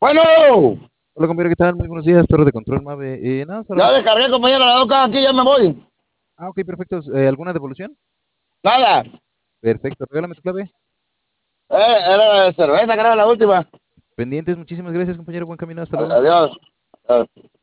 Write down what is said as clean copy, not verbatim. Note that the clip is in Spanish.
Bueno, Hola, compañero, ¿qué tal? Muy buenos días, Torre de Control Mave. Nada, más ya descargué, compañero, la doca, aquí ya me voy. Ok, perfecto. ¿Alguna devolución? Nada, Perfecto, regálame tu clave. era la de cerveza, que era la última. Pendientes, muchísimas gracias, compañero. Buen camino, hasta luego. Adiós.